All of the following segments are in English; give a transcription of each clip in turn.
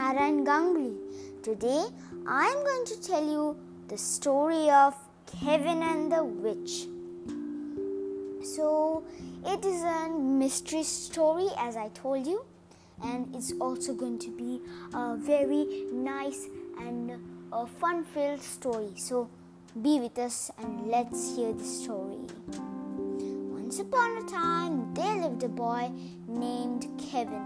Tara and Gangli. Today I am going to tell you the story of Kevin and the Witch. So it is a mystery story, as I told you, and it's also going to be a very nice and a fun-filled story. So be with us and let's hear the story. Once upon a time, there lived a boy named Kevin.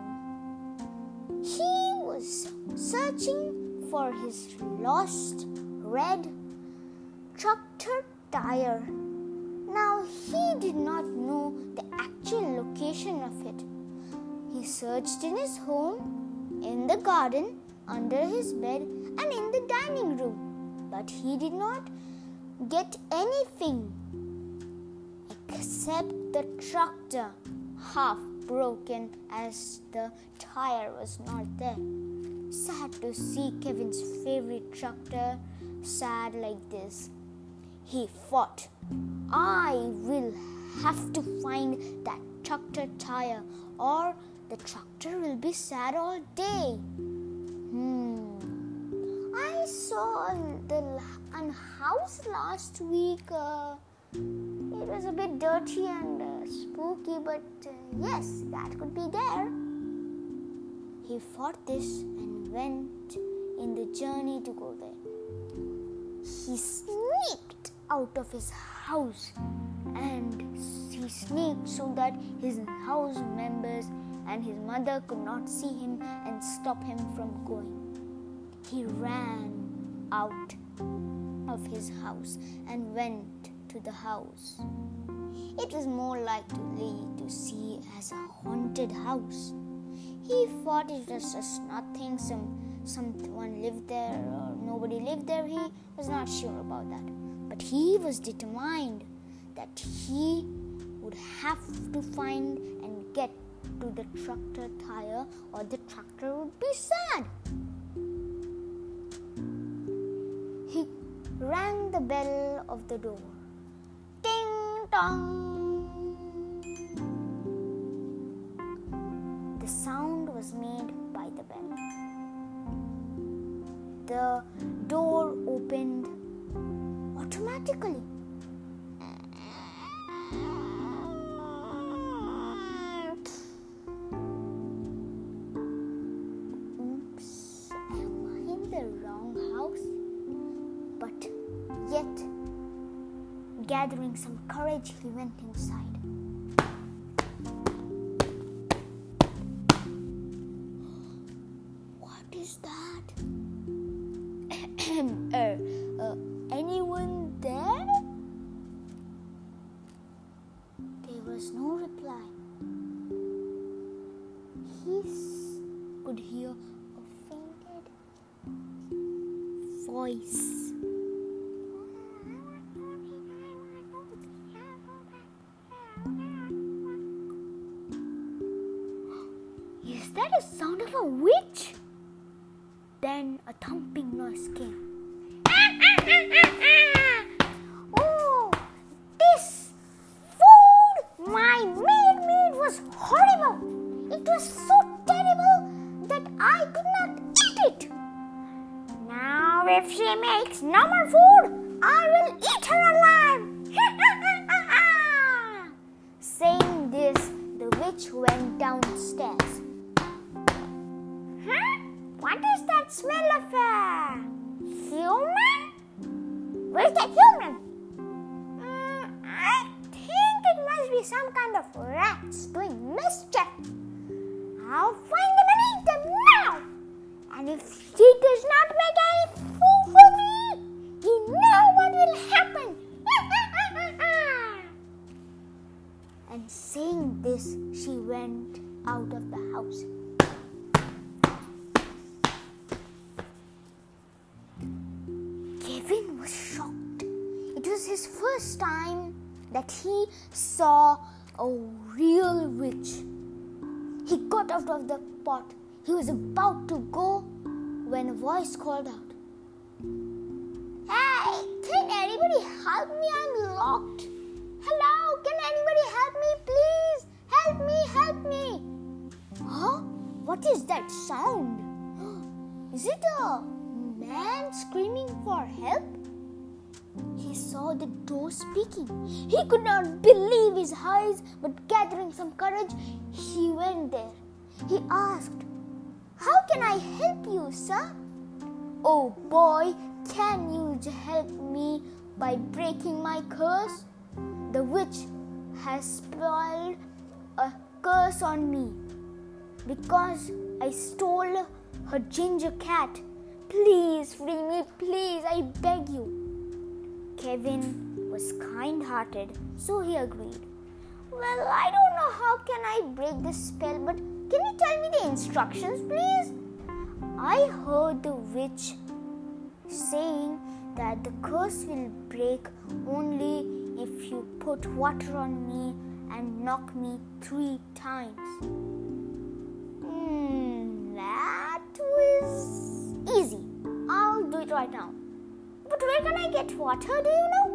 He was searching for his lost red tractor tire. Now, he did not know the actual location of it. He searched in his home, in the garden, under his bed, and in the dining room. But he did not get anything except the tractor, half broken as the tire was not there. Sad to see Kevin's favorite tractor sad like this. He thought, I will have to find that tractor tire or the tractor will be sad all day. I saw the house last week. It was a bit dirty and spooky, but yes, that could be there. He thought this and went in the journey to go there. He sneaked out of his house and he sneaked so that his house members and his mother could not see him and stop him from going. He ran out of his house and went to the house. It was more likely to see as a haunted house. He thought it was just nothing, someone lived there or nobody lived there. He was not sure about that. But he was determined that he would have to find and get to the tractor tire or the tractor would be sad. He rang the bell of the door. Ding dong! The sound was made by the bell. The door opened automatically. Oops, am I in the wrong house? But yet, gathering some courage, he went inside. What is that? Anyone there? There was no reply. He could hear a fainted voice. Is that a sound of a witch? Then a thumping noise came. Oh, this food my maid made was horrible. It was so terrible that I could not eat it. Now if she makes no more food, I will eat her alive. Saying this, the witch went downstairs. What is that smell of a human? Where's that human? I think it must be some kind of rats doing mischief. I'll find them and eat them now. And if she does not make any food for me, you know what will happen. And saying this, she went out of the house. Kevin was shocked. It was his first time that he saw a real witch. He got out of the pot. He was about to go when a voice called out, "Hey, can anybody help me? I'm locked. Hello, can anybody help me, please? Help me, help me." Huh? What is that sound? Is it a man screaming for help? He saw the door speaking. He could not believe his eyes, but gathering some courage, he went there. He asked, "How can I help you, sir?" "Oh boy, can you help me by breaking my curse? The witch has spoiled a curse on me because I stole her ginger cat. Please free me, please, I beg you." Kevin was kind-hearted, so he agreed. "Well, I don't know how can I break this spell, but can you tell me the instructions, please?" "I heard the witch saying that the curse will break only if you put water on me and knock me 3 times. That was easy. I'll do it right now. But where can I get water, do you know?"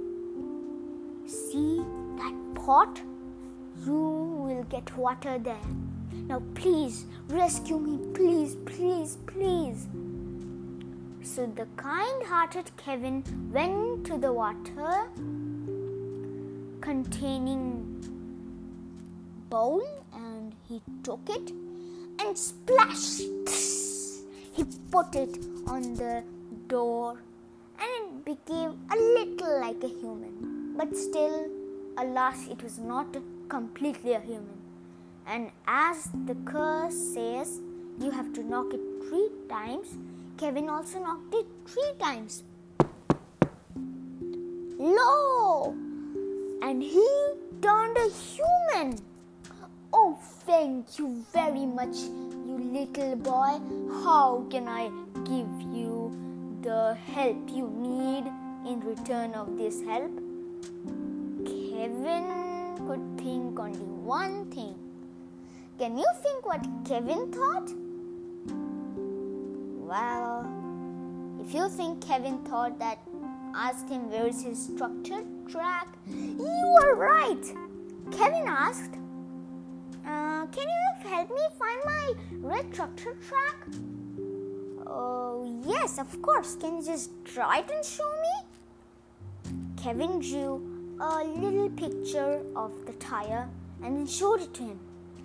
"See that pot? You will get water there. Now please rescue me, please, please, please." So the kind-hearted Kevin went to the water containing bowl and he took it and splash! He put it on the door and it became a little like a human. But still, alas, it was not completely a human. And as the curse says, you have to knock it 3 times. Kevin also knocked it 3 times. Lo! And he turned a human. "Oh, thank you very much, you little boy. How can I give you the help you need in return of this help?" Kevin could think only one thing. Can you think what Kevin thought? Well, if you think Kevin thought that asked him where is his structure track, you are right. Kevin asked, "Can you help me find my red structure track?" "Oh, yes, of course. Can you just draw it and show me?" Kevin drew a little picture of the tire and then showed it to him.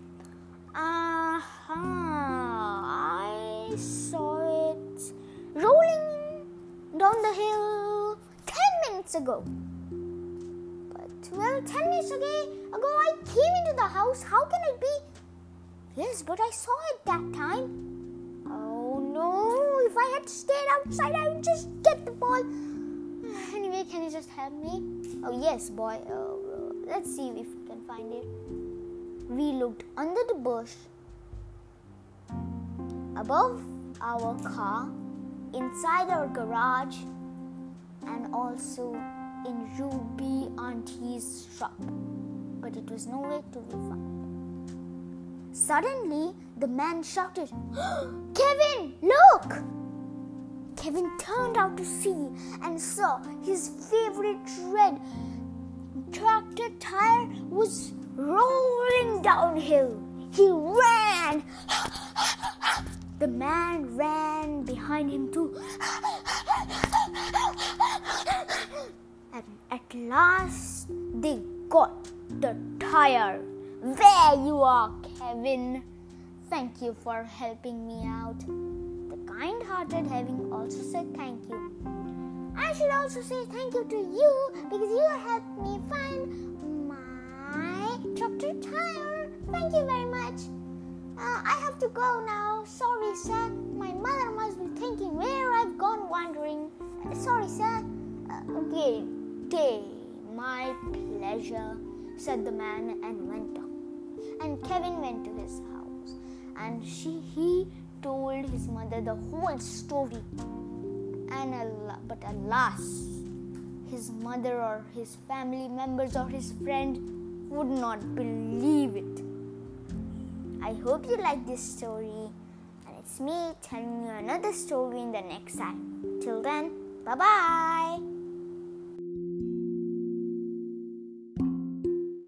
I saw it rolling down the hill 10 minutes ago. But, 10 minutes ago I came into the house. How can it be? Yes, but I saw it that time. Oh no, if I had stayed outside, I would just get the ball. Anyway, can you just help me? Oh yes, boy. Let's see if we can find it. We looked under the bush, above our car, inside our garage, and also in Ruby Auntie's shop. But it was nowhere to be found. Suddenly, the man shouted, "Kevin, look!" Kevin turned out to see and saw his favorite red tractor tire was rolling downhill. He ran. The man ran behind him too. And at last they got the tire. "There you are, Kevin. Thank you for helping me out." The kind-hearted having also said thank you. I should also say thank you to you because you helped me find my tractor tire. Thank you very much. I have to go now. Sorry, sir. My mother must be thinking where I've gone wandering. Sorry, sir. Okay, my pleasure, said the man and went on. And Kevin went to his house and he told his mother the whole story. But alas, his mother or his family members or his friend would not believe it. I hope you like this story, and it's me telling you another story in the next time. Till then, bye-bye.